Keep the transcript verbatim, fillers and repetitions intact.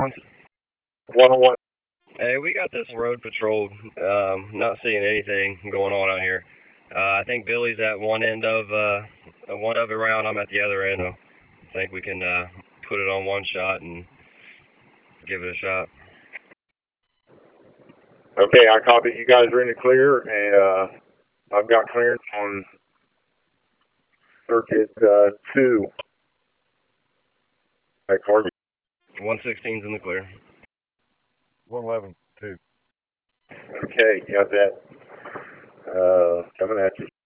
One on one. Hey, we got this road patrol. Um, not seeing anything going on out here. Uh, I think Billy's at one end of uh, one of it round. I'm at the other end. I think we can uh, put it on one shot and give it a shot. Okay, I copy. You guys are in the clear, and uh, I've got clearance on circuit uh, two at Carby. one sixteen's in the clear. one eleven, two. Okay, got that. Uh, coming at you.